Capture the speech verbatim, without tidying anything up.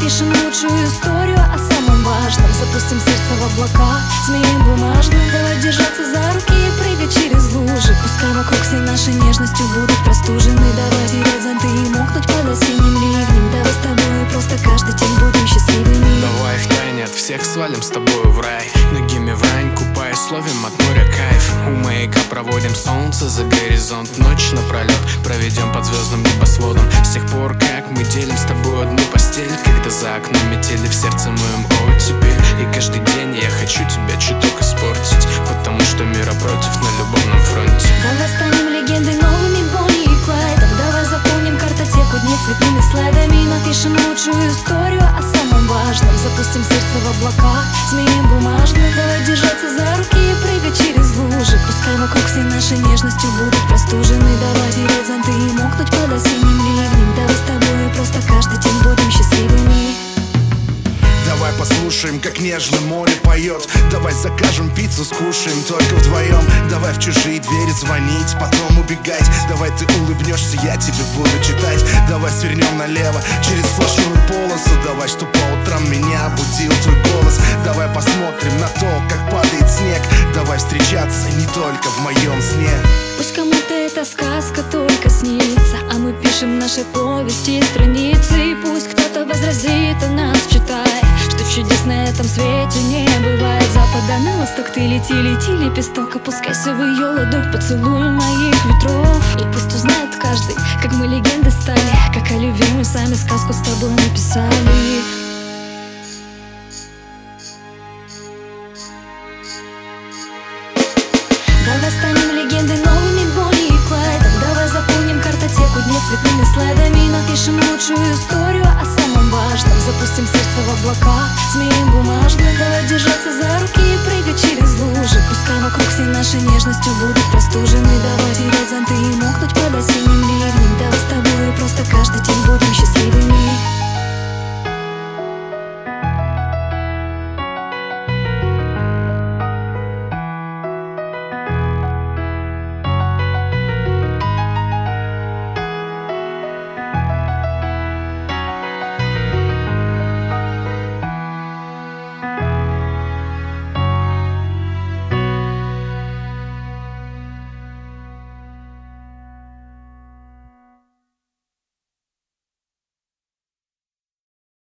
напишем лучшую историю о самом важном. Запустим сердце в облака, змеем бумажным. Давай держаться за руки и прыгать через лужи. Пускай вокруг все наши нежностью будут простужены. Давай терять зонты и мокнуть под осенним ливнем. Давай с тобой просто каждый день будем счастливыми. Давай втайне от всех свалим с тобой в рай. Ногими в рань купаясь, словим от моря кайф. У маяка проводим солнце за горизонт. Ночь напролет проведем под звездным небосводом. С тех пор, как мы делим с тобой одну постель, когда за окном метели, в сердце моем оттепель. И каждый день я хочу тебя чуток испортить, потому что мира против на любовном фронте. Давай станем легендой новыми Бонни и Клайдом. Давай заполним картотеку дней цветными слайдами. Напишем лучшую историю о самом важном. Запустим сердце в облака, змеем бумажным. Давай держаться за руки и прыгать через лужи. Пускай вокруг все наши нежностью будут простужены. Давай терять зонты и мокнуть под осенним ливнем. Давай с тобой просто каждый день будем счастливыми. Давай послушаем, как нежно море поет. Давай закажем пиццу, скушаем только вдвоем. Давай в чужие двери звонить, потом убегать. Давай ты улыбнешься, я тебе буду читать. Давай свернем налево через сплошную полосу. Давай, чтоб по утрам меня будил твой голос. Давай посмотрим на то, как падает снег. Давай встречаться не только в моем сне. Пусть кому-то эта сказка только снится, а мы пишем наши повести и страницы. И пусть кто-то возразит, а нас читает, что чудес на этом свете не бывает. С запада на восток ты лети, лети, лепесток. Опускайся в ее ладонь, поцелуй моих ветров. И пусть узнает каждый, как мы легенды стали, как о любви мы сами сказку с тобой написали. Давай станем легендой новыми Бонни и Клайдом. Давай заполним картотеку дней цветными слайдами. Напишем лучшую историю о самом важном. Запустим сердце в облака, змеем бумажным. Давай держаться за руки и прыгать через лужи. Пускай вокруг все наши нежностью будут простужены. Давай терять зонты и мокнуть под осенним ливнем. Давай с тобой просто каждый день будем счастливыми.